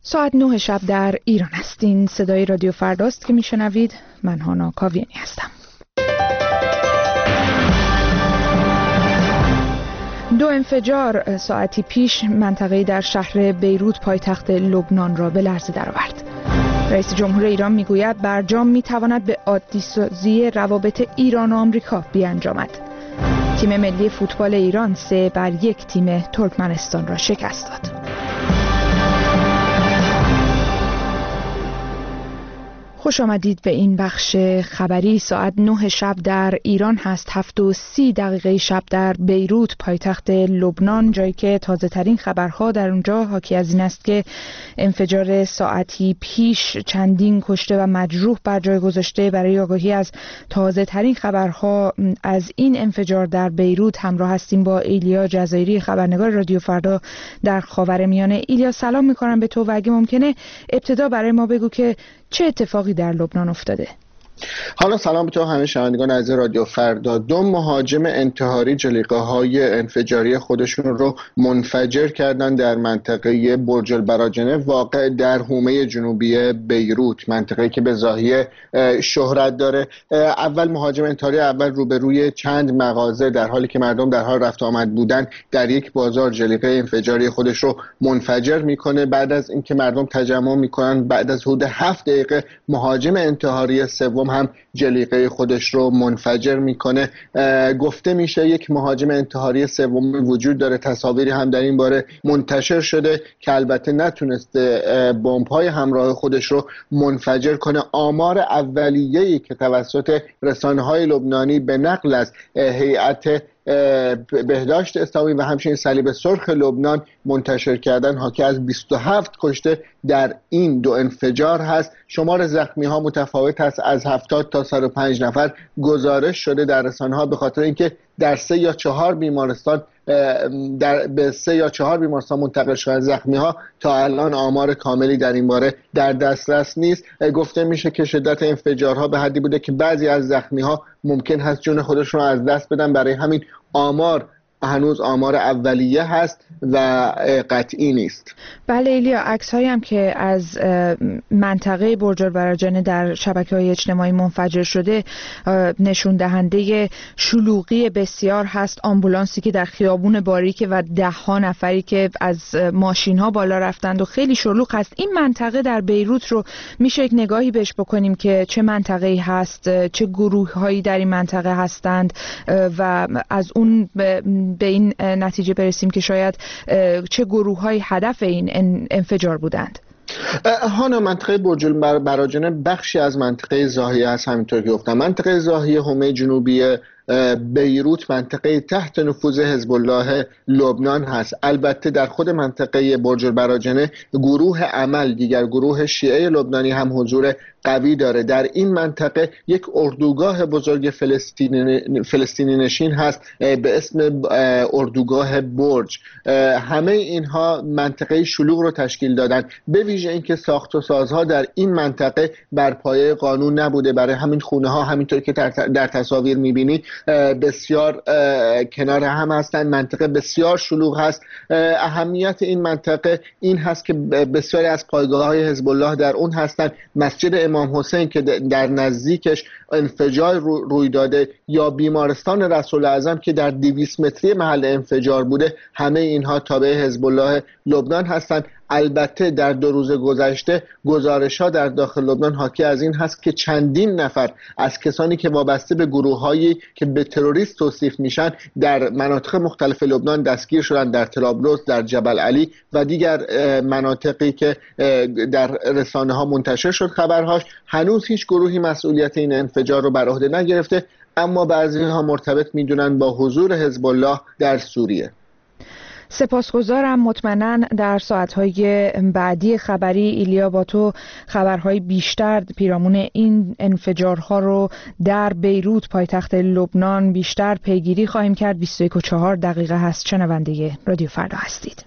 ساعت 9 شب در ایران هستین. صدای رادیو فرداست که میشنوید. من هانا کاویانی هستم. 2 انفجار ساعتی پیش منطقه‌ای در شهر بیروت پایتخت لبنان را به لرزه درآورد. رئیس جمهور ایران میگوید برجام میتواند به عادی‌سازی روابط ایران و آمریکا بیانجامد. تیم ملی فوتبال ایران 3-1 تیم ترکمنستان را شکست داد. خوش آمدید به این بخش خبری. ساعت 9 شب در ایران هست، 7:30 شب در بیروت پایتخت لبنان، جایی که تازه ترین خبرها در اونجا حاکی از این است که انفجار ساعتی پیش چندین کشته و مجروح بر جای گذاشته. برای آگاهی از تازه ترین خبرها از این انفجار در بیروت همراه هستیم با ایلیا جزایری، خبرنگار رادیو فردا در خاورمیانه. ایلیا سلام میکنم به تو و اگه ممکنه ابتدا برای ما بگو که چه اتفاقی در لبنان افتاده؟ حالا سلام به تو همه شنوندگان عزیز رادیو فردا. 2 مهاجم انتحاری جلیقه‌های انفجاری خودشون رو منفجر کردن در منطقه برج البراجنه واقع در حومه جنوبی بیروت، منطقه‌ای که به ظاهر شهرت داره. اول مهاجم انتحاری اول روبروی چند مغازه در حالی که مردم در حال رفت آمد بودن در یک بازار جلیقه انفجاری خودش رو منفجر میکنه. بعد از اینکه مردم تجمع میکنن، بعد از حدود 7 دقیقه مهاجم انتحاری سوم هم جلیقه خودش رو منفجر میکنه. گفته میشه یک مهاجم انتحاری سوم وجود داره. تصاویری هم در این باره منتشر شده که البته نتونسته بمب‌های همراه خودش رو منفجر کنه. آمار اولیه‌ای که توسط رسانه‌های لبنانی به نقل از هیئت بهداشت اسلامی و همچنین صلیب سرخ لبنان منتشر کردن حاکی از 27 کشته در این 2 انفجار هست. شمار زخمی ها متفاوت است، از 70 تا 105 نفر گزارش شده در رسانه ها، به خاطر اینکه در 3 یا 4 بیمارستان به 3 یا 4 بیمارستان منتقل شدن زخمی ها. تا الان آمار کاملی در این باره در دسترس نیست. گفته میشه که شدت انفجارها به حدی بوده که بعضی از زخمی ها ممکن هست جون خودشون رو از دست بدن. برای همین آمار هنوز آمار اولیه هست و قطعی نیست. بله ایلیا، عکس‌هایی هم که از منطقه برج البراجنه در شبکه‌های اجتماعی منفجر شده نشون دهنده شلوغی بسیار هست. آمبولانسی که در خیابون باریک و 10 نفری که از ماشین‌ها بالا رفتند و خیلی شلوغ هست. این منطقه در بیروت رو میشه یک نگاهی بهش بکنیم که چه منطقه‌ای هست، چه گروه‌هایی در این منطقه هستند و از اون به این نتیجه برسیم که شاید چه گروه‌های هدف این انفجار بودند. هانا، منطقه برج البراجنه بخشی از منطقه زاهیه است. همینطور که گفتم منطقه زاهیه حومه جنوبی بیروت منطقه تحت نفوذ حزب الله لبنان هست. البته در خود منطقه برج البراجنه گروه عمل، دیگر گروه شیعه لبنانی هم حضور قوی داره. در این منطقه یک اردوگاه بزرگ فلسطینی نشین هست به اسم اردوگاه برج. همه اینها منطقه شلوغ رو تشکیل دادن، به ویژه اینکه ساخت و سازها در این منطقه بر پایه قانون نبوده. برای همین خونه ها همینطور که در تصاویر میبینی بسیار کنار هم هستند. منطقه بسیار شلوغ هست. اهمیت این منطقه این هست که بسیاری از پایگاه‌های حزب الله در اون هستند. مسجد امام حسین که در نزدیکش انفجار روی داده یا بیمارستان رسول اعظم که در 200 متری محل انفجار بوده، همه اینها تابع حزب الله لبنان هستند. البته در 2 روز گذشته گزارش‌ها در داخل لبنان حاکی از این هست که چندین نفر از کسانی که وابسته به گروه‌هایی که به تروریست توصیف میشن در مناطق مختلف لبنان دستگیر شدن، در طرابلس، در جبل علی و دیگر مناطقی که در رسانه‌ها منتشر شد خبرهاش. هنوز هیچ گروهی مسئولیت این انفجار رو بر عهده نگرفته، اما بعضی‌ها مرتبط می‌دونن با حضور حزب الله در سوریه. سپاسگزارم. مطمئناً در ساعتهای بعدی خبری ایلیا با تو خبرهای بیشتر پیرامون این انفجارها رو در بیروت پایتخت لبنان بیشتر پیگیری خواهیم کرد. 21:04 هست. شنونده رادیو فردا هستید.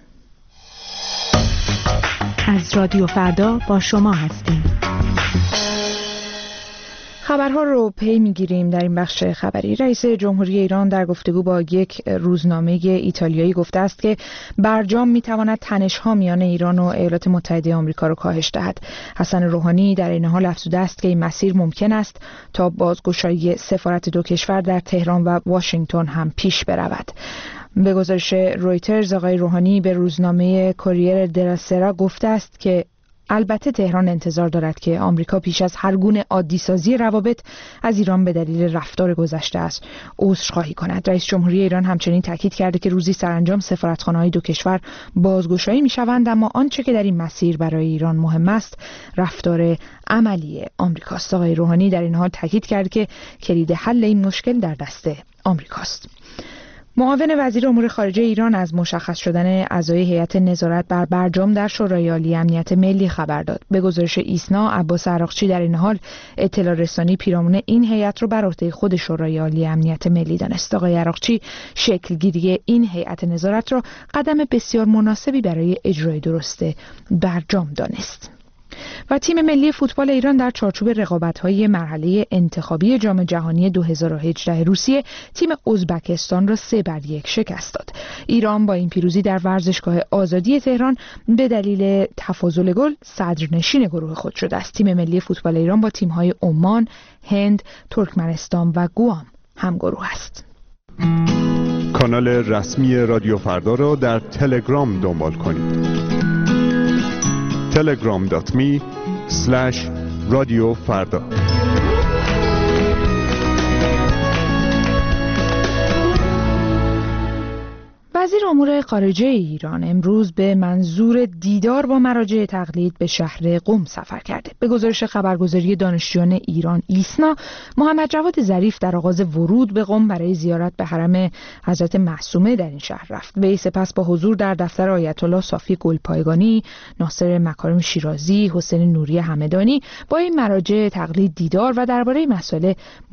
از رادیو فردا با شما هستیم. خبرها رو پی میگیریم. در این بخش خبری رئیس جمهوری ایران در گفتگو با یک روزنامه ایتالیایی گفته است که برجام میتواند تنش‌ها میان ایران و ایالات متحده آمریکا را کاهش دهد. حسن روحانی در این حال افزوده است که این مسیر ممکن است تا بازگشایی سفارت دو کشور در تهران و واشنگتن هم پیش برود. به گزارش رویترز آقای روحانی به روزنامه کوریر دلا سرا گفته است که البته تهران انتظار دارد که آمریکا پیش از هر گونه عادی‌سازی روابط از ایران به دلیل رفتار گذشته است عذرخواهی کند. رئیس جمهوری ایران همچنین تاکید کرده که روزی سرانجام سفارتخانه‌های دو کشور بازگشایی می‌شوند، اما آنچه که در این مسیر برای ایران مهم است رفتار عملی آمریکاست. آقای روحانی در این حال تاکید کرد که کلید حل این مشکل در دست آمریکاست. معاون وزیر امور خارجه ایران از مشخص شدن اعضای هیئت نظارت بر برجام در شورای عالی امنیت ملی خبر داد. به گزارش ایسنا، عباس عراقچی در این حال اطلاع رسانی پیرامون این هیئت رو بر عهده خود شورای عالی امنیت ملی دانست. آقای عراقچی شکلگیری این هیئت نظارت را قدم بسیار مناسبی برای اجرای درست برجام دانست. و تیم ملی فوتبال ایران در چارچوب رقابت‌های مرحله انتخابی جام جهانی 2018 روسیه تیم ازبکستان را 3-1 شکست داد. ایران با این پیروزی در ورزشگاه آزادی تهران به دلیل تفاضل گل صدرنشین گروه خود شده است. تیم ملی فوتبال ایران با تیم‌های عمان، هند، ترکمنستان و گوام همگروه است. کانال رسمی رادیو فردا را در تلگرام دنبال کنید. telegram.me/رادیو فردا. وزیر امور خارجه ایران امروز به منظور دیدار با مراجع تقلید به شهر قم سفر کرده. به گزارش خبرگزاری دانشجویان ایران ایسنا، محمد جواد ظریف در آغاز ورود به قم برای زیارت به حرم حضرت معصومه در این شهر رفت. وی سپس با حضور در دفتر آیت الله صافی گلپایگانی، ناصر مکارم شیرازی، حسین نوری همدانی با این مراجع تقلید دیدار و درباره مسائل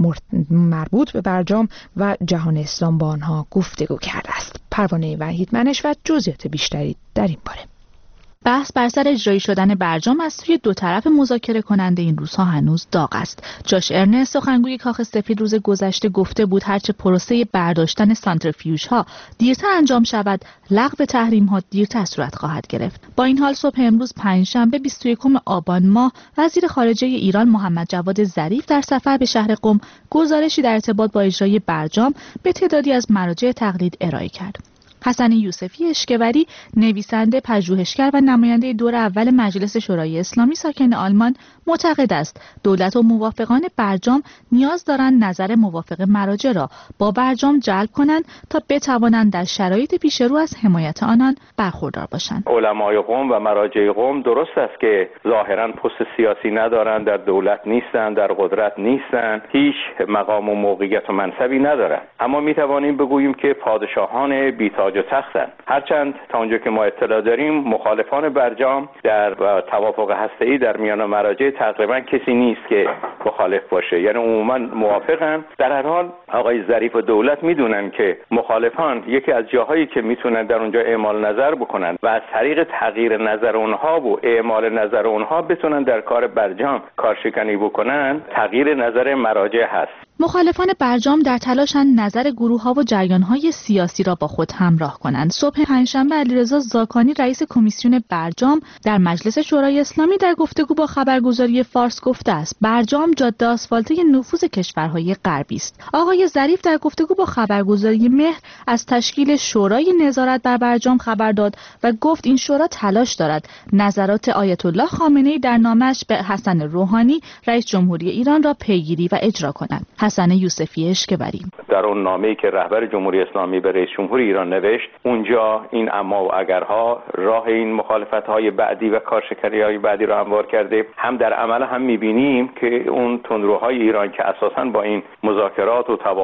مربوط به برجام و جهان اسلام با آنها گفتگو کرده است. پروانه وحید منش و جزئیات بیشتری در این باره. بحث بر سر اجرایی شدن برجام از سوی دو طرف مذاکره کننده این روزها هنوز داغ است. جاش ارنست سخنگوی کاخ سفید روز گذشته گفته بود هرچه پروسه برداشتن سانتریفیوژها دیرتر انجام شود، لغو تحریم ها دیرتر صورت خواهد گرفت. با این حال صبح امروز پنجشنبه 21 آبان ماه وزیر خارجه ایران محمد جواد ظریف در سفر به شهر قم گزارشی در ارتباط با اجرای برجام به تعدادی از مراجع تقلید ارائه کرد. حسن یوسفی اشکوری، نویسنده، پژوهشگر و نماینده دور اول مجلس شورای اسلامی ساکن آلمان، معتقد است دولت و موافقان برجام نیاز دارند نظر موافق مراجع را با برجام جلب کنند تا بتوانند در شرایط پیش رو از حمایت آنان برخوردار باشند. علمای قم و مراجع قم درست است که ظاهراً پست سیاسی ندارند، در دولت نیستند، در قدرت نیستند، هیچ مقام و موقعیت و منصبی ندارند، اما می توانیم بگوییم که پادشاهان بی‌تاج و تختند. هرچند تا اونجا که ما اطلاع داریم مخالفان برجام در توافق هسته‌ای در میان مراجع تقریبا کسی نیست که مخالف باشه، یعنی عموما موافقن. در هر حال آقای ظریف و دولت میدونن که مخالفان یکی از جاهایی که میتونن در اونجا اعمال نظر بکنن و از طریق تغییر نظر اونها و اعمال نظر اونها بتونن در کار برجام کارشکنی بکنن، تغییر نظر مراجع هست. مخالفان برجام در تلاشند نظر گروه‌ها و جریان‌های سیاسی را با خود همراه کنند. صبح پنجشنبه علیرضا زاکانی رئیس کمیسیون برجام در مجلس شورای اسلامی در گفتگو با خبرگزاری فارس گفته است برجام جاده آسفالته نفوذ کشورهای غربی است. آقای ظریف در گفتگو با خبرگزاری مهر از تشکیل شورای نظارت بر برجام خبر داد و گفت این شورا تلاش دارد نظرات آیت الله خامنه‌ای در نامه‌اش به حسن روحانی رئیس جمهوری ایران را پیگیری و اجرا کند. حسن یوسفی اشکوری در اون نامه‌ای که رهبر جمهوری اسلامی به رئیس جمهوری ایران نوشت، اونجا این اما و اگرها راه این مخالفت‌های بعدی و کارشکنی‌های بعدی را هموار کرده. هم در عمل هم می‌بینیم که اون تندروهای ایران که اساساً با این مذاکرات و توافق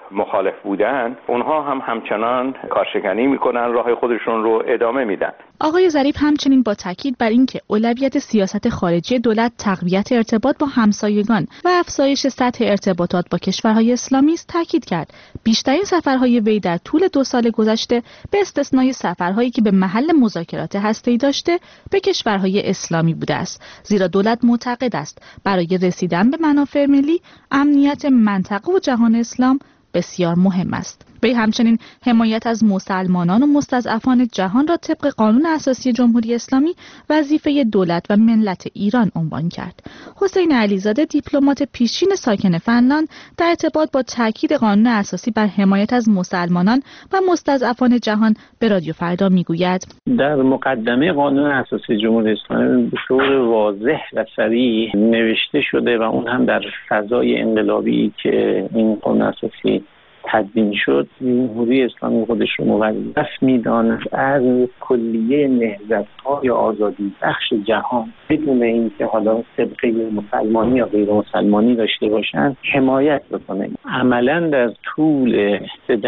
مخالف بودن، اونها هم همچنان کارشکنی میکنن، راه خودشون رو ادامه میدن. آقای ظریف همچنین با تاکید بر اینکه اولویت سیاست خارجی دولت تقویت ارتباط با همسایگان و افزایش سطح ارتباطات با کشورهای اسلامی است تاکید کرد. بیشترین سفرهای وی در طول 2 سال گذشته به استثنای سفرهایی که به محل مذاکرات هسته‌ای داشته به کشورهای اسلامی بوده است، زیرا دولت معتقد است برای رسیدن به منافع ملی امنیت منطقه و جهان اسلام بسیار مهم است. وی همچنین حمایت از مسلمانان و مستضعفان جهان را طبق قانون اساسی جمهوری اسلامی وظیفه دولت و ملت ایران عنوان کرد. حسین علیزاده، دیپلمات پیشین ساکن فنلاند، در ارتباط با تاکید قانون اساسی بر حمایت از مسلمانان و مستضعفان جهان به رادیو فردا میگوید: در مقدمه قانون اساسی جمهوری اسلامی به طور واضح و صریح نوشته شده و اون هم در فضای انقلابی که این قانون اساسی تدوین شد، جمهوری اسلامی خودش رو موظف می‌داند از کلیه نهضت‌های آزادی بخش جهان بدون اینکه حالا سابقه مسلمانی یا غیر مسلمانی داشته باشند حمایت بکنه. عملاً در طول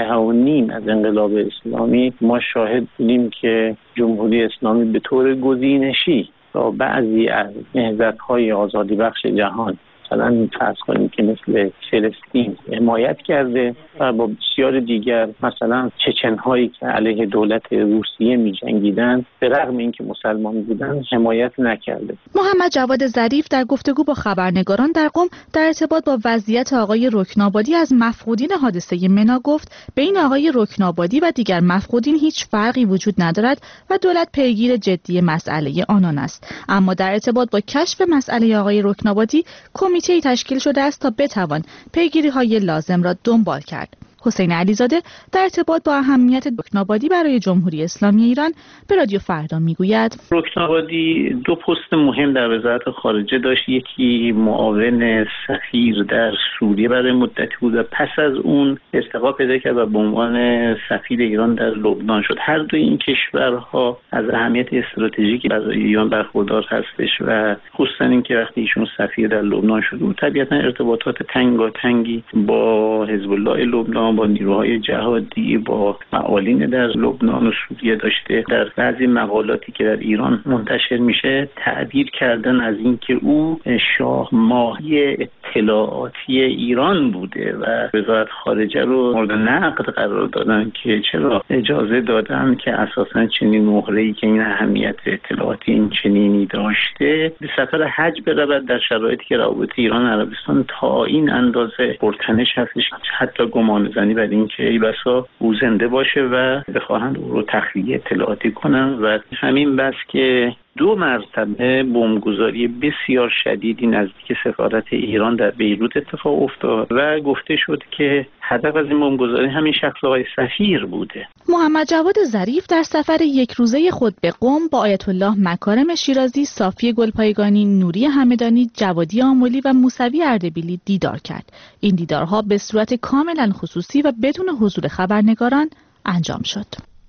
3.5 از انقلاب اسلامی ما شاهد بودیم که جمهوری اسلامی به طور گزینشی با بعضی از نهضت‌های آزادی بخش جهان، مثلا فرض کنیم که مثل فلسطین، حمایت کرده و با بسیار دیگر مثلا چچن‌هایی که علیه دولت روسیه می‌جنگیدند به رغم اینکه مسلمان بودند حمایت نکرده. محمد جواد ظریف در گفتگو با خبرنگاران در قم در ارتباط با وضعیت آقای رکنابادی از مفقودین حادثه منا گفت بین آقای رکنابادی و دیگر مفقودین هیچ فرقی وجود ندارد و دولت پیگیر جدی مسئله آنان است، اما در ارتباط با کشف مسئله آقای رکنابادی کمیته‌ای تشکیل شده است تا بتوان پیگیری‌های لازم را دنبال کرد. حسین علیزاده در ارتباط با اهمیت رکنابادی برای جمهوری اسلامی ایران به رادیو فردا میگوید: رکنابادی 2 پست مهم در وزارت خارجه داشت. یکی معاون سفیر در سوریه برای مدتی بود و پس از اون استقامت پیدا کرد و به عنوان سفیر ایران در لبنان شد. هر دو این کشورها از اهمیت استراتژیکی برای ایران برخوردار هستش و خصوصا اینکه وقتی ایشون سفیر در لبنان شد و طبیعتا ارتباطات تنگاتنگی با حزب الله لبنان، با نیروهای جهادی، با معاولین در لبنان و سوریه داشته. در بعضی مقالاتی که در ایران منتشر میشه تعبیر کردن از اینکه او شاه ماهی اطلاعاتی ایران بوده و وزارت خارجه رو مورد نقد قرار دادن که چرا اجازه دادن که اساساً چنین مهره‌ای که این اهمیت اطلاعاتی این چنینی داشته به سفر حج برود در شرایطی که روابط ایران و عربستان تا این اندازه پرتنش هستش، حتی گمان زنی بر این که ای بسا او زنده باشه و بخواهند او رو تخلیه اطلاعاتی کنن. و همین بس که 2 مرتبه بمبگذاری بسیار شدیدی نزدیک سفارت ایران در بیروت اتفاق افتاد و گفته شد که هدف از این بمبگذاری همین شخص آقای سفیر بوده. محمد جواد ظریف در سفر 1 روزه خود به قم با آیت الله مکارم شیرازی، صافی گلپایگانی، نوری همدانی، جوادی آملی و موسوی اردبیلی دیدار کرد. این دیدارها به صورت کاملا خصوصی و بدون حضور خبرنگاران انجام شد.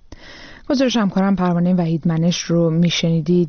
گزارش همکارم پروانه وحیدمنش رو میشنیدید.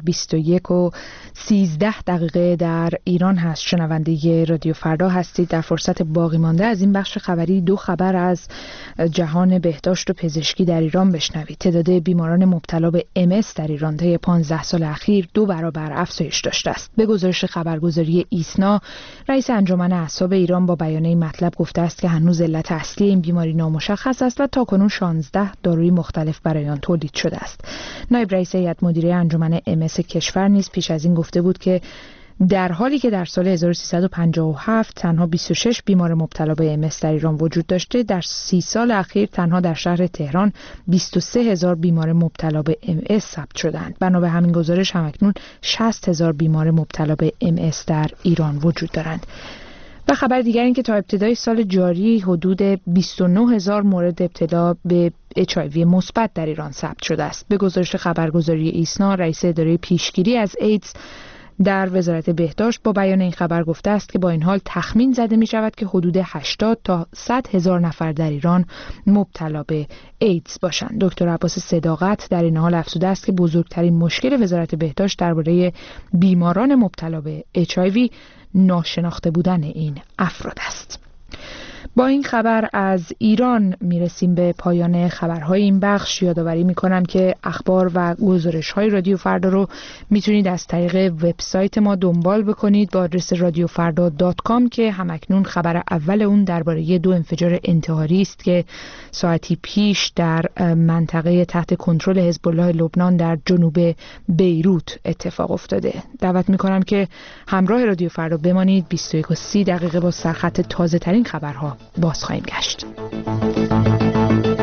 21:13 در ایران هست. شنونده رادیو فردا هستید. در فرصت باقی مانده از این بخش خبری 2 خبر از جهان بهداشت و پزشکی در ایران بشنوید. تعداد بیماران مبتلا به MS در ایران طی 15 سال اخیر 2 برابر افزایش داشته است. به گزارش خبرگزاری ایسنا، رئیس انجمن اعصاب ایران با بیان این مطلب گفته است که هنوز علت اصلی این بیماری نامشخص است و تاکنون 16 داروی مختلف برای آن تولید شده است. نایب رئیس هیئت مدیره انجمن MS کشور نیز پیش از این گفته بود که در حالی که در سال 1357 تنها 26 بیمار مبتلا به MS در ایران وجود داشته، در 30 سال اخیر تنها در شهر تهران 23,000 بیمار مبتلا به MS ثبت شدند. بنا به همین گزارش همکنون 60,000 بیمار مبتلا به MS در ایران وجود دارند. و خبر دیگر این که تا ابتدای سال جاری حدود 29,000 مورد ابتلا به HIV مثبت در ایران ثبت شده است. به گزارش خبرگزاری ایسنا، رئیس اداره پیشگیری از ایدز در وزارت بهداشت با بیان این خبر گفته است که با این حال تخمین زده می شود که حدود 80 تا 100,000 نفر در ایران مبتلا به ایدز باشند. دکتر عباس صداقت در این حال افزوده است که بزرگترین مشکل وزارت بهداشت درباره بیماران مبتلا به HIV ناشناخته بودن این افراد است. با این خبر از ایران میرسیم به پایان خبرهای این بخش. یادآوری میکنم که اخبار و گزارش‌های رادیو فردا رو میتونید از طریق وبسایت ما دنبال بکنید با آدرس radiofarda.com که همکنون خبر اول اون درباره 2 انفجار انتحاری است که ساعتی پیش در منطقه تحت کنترل حزب الله لبنان در جنوب بیروت اتفاق افتاده. دعوت میکنم که همراه رادیو فردا بمانید. 21:30 با سرخط تازه ترین خبرها باز خواهیم گشت.